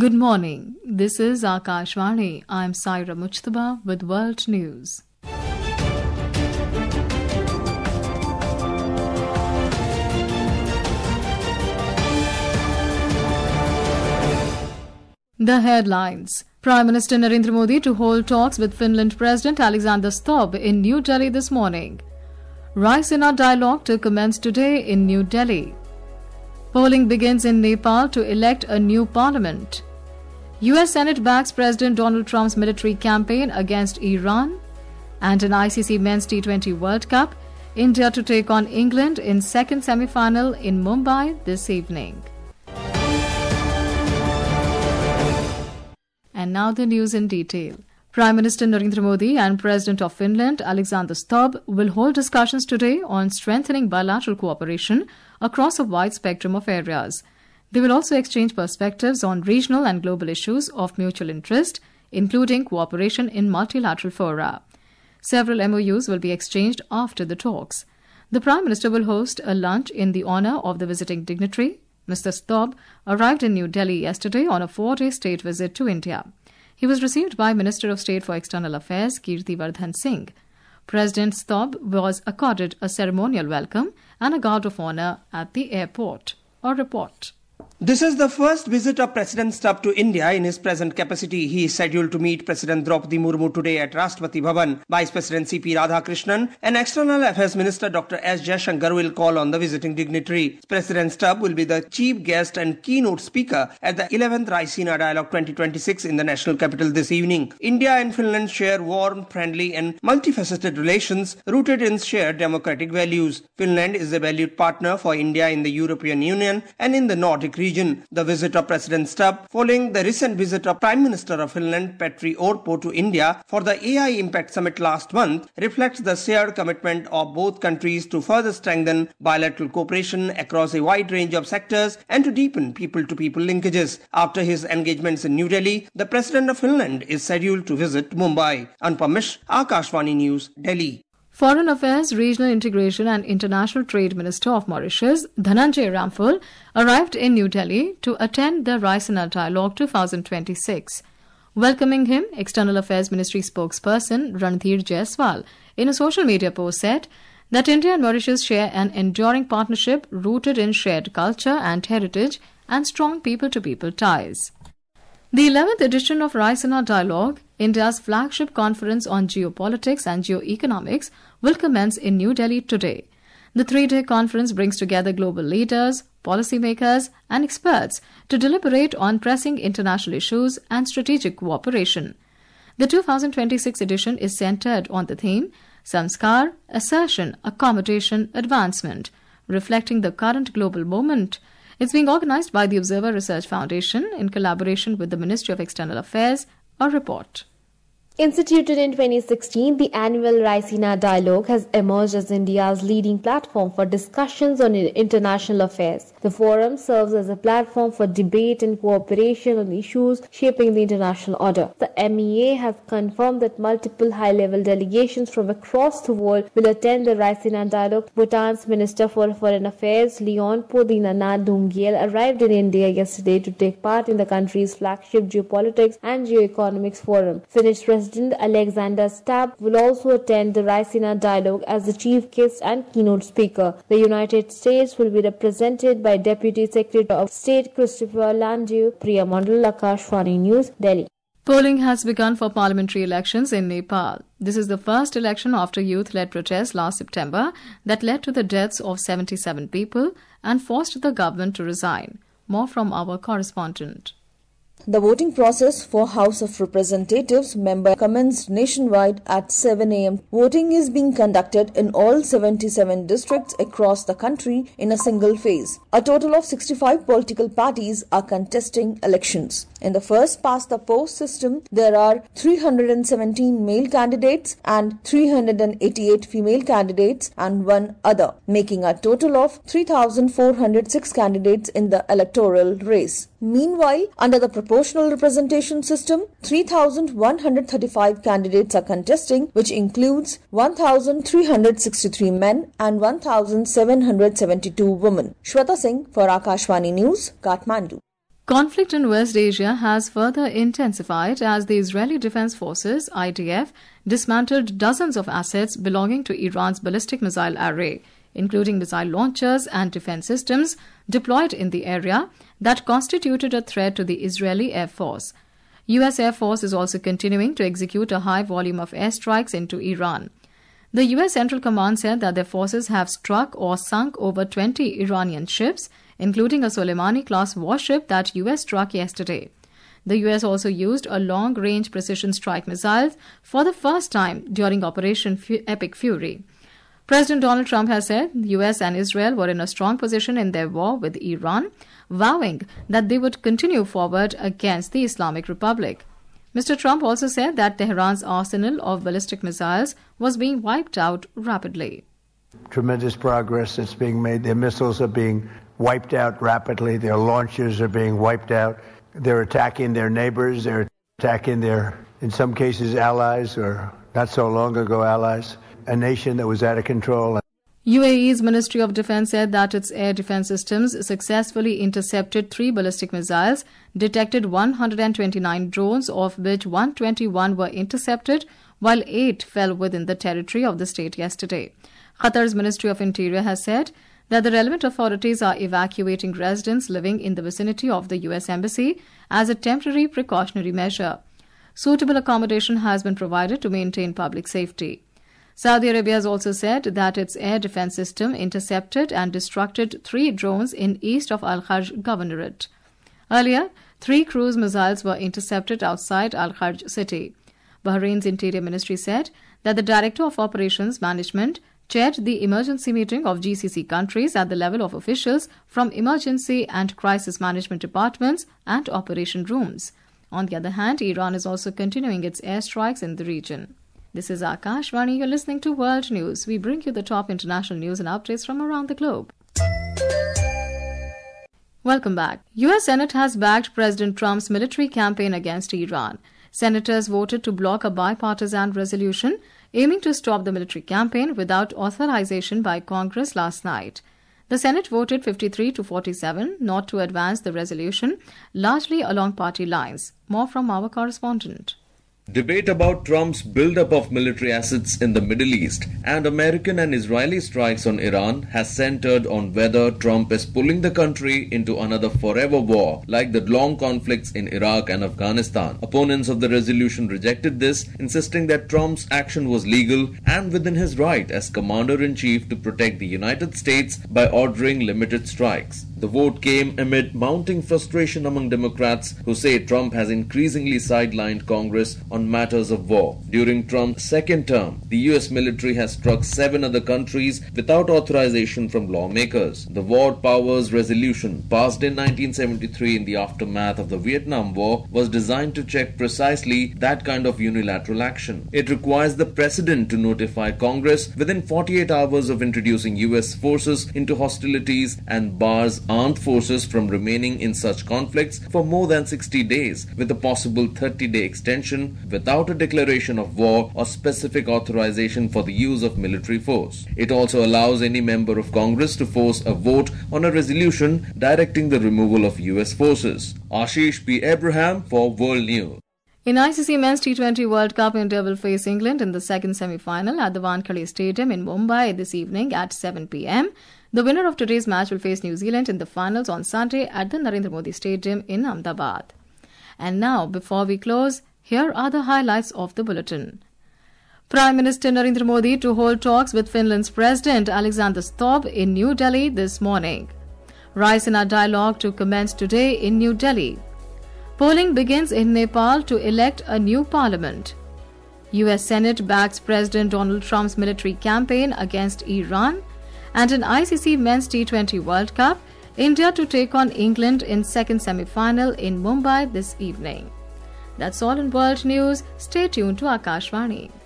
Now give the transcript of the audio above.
Good morning. This is Akashvani. I'm Saira Mujtaba with World News. The headlines. Prime Minister Narendra Modi to hold talks with Finland President Alexander Stubb in New Delhi this morning. Raisina dialogue to commence today in New Delhi. Polling begins in Nepal to elect a new parliament. US Senate backs President Donald Trump's military campaign against Iran. And in ICC Men's T20 World Cup, India to take on England in second semi-final in Mumbai this evening. And now the news in detail. Prime Minister Narendra Modi and President of Finland Alexander Stubb will hold discussions today on strengthening bilateral cooperation across a wide spectrum of areas. They will also exchange perspectives on regional and global issues of mutual interest, including cooperation in multilateral fora. Several MOUs will be exchanged after the talks. The Prime Minister will host a lunch in the honour of the visiting dignitary. Mr. Stubb arrived in New Delhi yesterday on a 4-day state visit to India. He was received by Minister of State for External Affairs Kirti Vardhan Singh. President Stubb was accorded a ceremonial welcome and a guard of honour at the airport. A report. This is the first visit of President Stubb to India in his present capacity. He is scheduled to meet President Draupadi Murmu today at Rashtrapati Bhavan. Vice President C.P. Radhakrishnan and External Affairs Minister Dr. S. Jaishankar will call on the visiting dignitary. President Stubb will be the chief guest and keynote speaker at the 11th Raisina Dialogue 2026 in the national capital this evening. India and Finland share warm, friendly and multifaceted relations rooted in shared democratic values. Finland is a valued partner for India in the European Union and in the Nordic region. The visit of President Stubb, following the recent visit of Prime Minister of Finland Petteri Orpo to India for the AI Impact Summit last month, reflects the shared commitment of both countries to further strengthen bilateral cooperation across a wide range of sectors and to deepen people-to-people linkages. After his engagements in New Delhi, the President of Finland is scheduled to visit Mumbai. Anupam Mishra, Akashvani News, Delhi. Foreign Affairs, Regional Integration and International Trade Minister of Mauritius, Dhananjay Ramphul, arrived in New Delhi to attend the Raisina Dialogue 2026. Welcoming him, External Affairs Ministry spokesperson Ranadhir Jaiswal, in a social media post said that India and Mauritius share an enduring partnership rooted in shared culture and heritage and strong people-to-people ties. The 11th edition of Raisina Dialogue, India's flagship conference on geopolitics and geoeconomics, will commence in New Delhi today. The 3-day conference brings together global leaders, policymakers and experts to deliberate on pressing international issues and strategic cooperation. The 2026 edition is centered on the theme Samskar, Assertion, Accommodation, Advancement, reflecting the current global moment. It's being organized by the Observer Research Foundation in collaboration with the Ministry of External Affairs. A report. Instituted in 2016, the annual Raisina Dialogue has emerged as India's leading platform for discussions on international affairs. The forum serves as a platform for debate and cooperation on issues shaping the international order. The MEA has confirmed that multiple high-level delegations from across the world will attend the Raisina Dialogue. Bhutan's Minister for Foreign Affairs, Leon Podinana Dungyel, arrived in India yesterday to take part in the country's flagship Geopolitics and Geoeconomics Forum. Finnish President Alexander Stubb will also attend the Raisina Dialogue as the chief guest and keynote speaker. The United States will be represented by Deputy Secretary of State Christopher Landau. Priya Mandal, Akashvani News, Delhi. Polling has begun for parliamentary elections in Nepal. This is the first election after youth-led protests last September that led to the deaths of 77 people and forced the government to resign. More from our correspondent. The voting process for House of Representatives member commenced nationwide at 7 a.m. Voting is being conducted in all 77 districts across the country in a single phase. A total of 65 political parties are contesting elections. In the first past the post system, there are 317 male candidates and 388 female candidates and one other, making a total of 3,406 candidates in the electoral race. Meanwhile, under the proportional representation system, 3,135 candidates are contesting, which includes 1,363 men and 1,772 women. Shweta Singh for Akashvani News, Kathmandu. Conflict in West Asia has further intensified as the Israeli Defense Forces, IDF, dismantled dozens of assets belonging to Iran's ballistic missile array, including missile launchers and defense systems deployed in the area that constituted a threat to the Israeli Air Force. U.S. Air Force is also continuing to execute a high volume of airstrikes into Iran. The U.S. Central Command said that their forces have struck or sunk over 20 Iranian ships, including a Soleimani-class warship that U.S. struck yesterday. The U.S. also used a long-range precision strike missiles for the first time during Operation Epic Fury. President Donald Trump has said the U.S. and Israel were in a strong position in their war with Iran, vowing that they would continue forward against the Islamic Republic. Mr. Trump also said that Tehran's arsenal of ballistic missiles was being wiped out rapidly. Tremendous progress that's being made. Their missiles are being wiped out rapidly. Their launchers are being wiped out. They're attacking their neighbors. They're attacking their, in some cases, allies, or not so long ago allies, a nation that was out of control. UAE's Ministry of Defense said that its air defense systems successfully intercepted 3 ballistic missiles, detected 129 drones, of which 121 were intercepted, while 8 fell within the territory of the state yesterday. Qatar's Ministry of Interior has said that the relevant authorities are evacuating residents living in the vicinity of the U.S. Embassy as a temporary precautionary measure. Suitable accommodation has been provided to maintain public safety. Saudi Arabia has also said that its air defense system intercepted and destructed 3 drones in east of Al-Kharj Governorate. Earlier, 3 cruise missiles were intercepted outside Al-Kharj city. Bahrain's Interior Ministry said that the Director of Operations Management chaired the emergency meeting of GCC countries at the level of officials from emergency and crisis management departments and operation rooms. On the other hand, Iran is also continuing its airstrikes in the region. This is Akashvani. You're listening to World News. We bring you the top international news and updates from around the globe. Welcome back. U.S. Senate has backed President Trump's military campaign against Iran. Senators voted to block a bipartisan resolution aiming to stop the military campaign without authorization by Congress last night. The Senate voted 53 to 47 not to advance the resolution, largely along party lines. More from our correspondent. Debate about Trump's buildup of military assets in the Middle East and American and Israeli strikes on Iran has centered on whether Trump is pulling the country into another forever war like the long conflicts in Iraq and Afghanistan. Opponents of the resolution rejected this, insisting that Trump's action was legal and within his right as commander-in-chief to protect the United States by ordering limited strikes. The vote came amid mounting frustration among Democrats who say Trump has increasingly sidelined Congress on matters of war. During Trump's second term, the U.S. military has struck 7 other countries without authorization from lawmakers. The War Powers Resolution, passed in 1973 in the aftermath of the Vietnam War, was designed to check precisely that kind of unilateral action. It requires the President to notify Congress within 48 hours of introducing U.S. forces into hostilities and bars armed forces from remaining in such conflicts for more than 60 days, with a possible 30-day extension without a declaration of war or specific authorization for the use of military force. It also allows any member of Congress to force a vote on a resolution directing the removal of U.S. forces. Ashish P. Abraham for World News. In ICC Men's T20 World Cup, India will face England in the second semi-final at the Wankhede Stadium in Mumbai this evening at 7 p.m. The winner of today's match will face New Zealand in the finals on Sunday at the Narendra Modi Stadium in Ahmedabad. And now, before we close, here are the highlights of the bulletin. Prime Minister Narendra Modi to hold talks with Finland's President Alexander Stubb in New Delhi this morning. Raisina dialogue to commence today in New Delhi. Polling begins in Nepal to elect a new parliament. U.S. Senate backs President Donald Trump's military campaign against Iran. And in ICC Men's T20 World Cup, India to take on England in second semi-final in Mumbai this evening. That's all in World News. Stay tuned to Akashvani.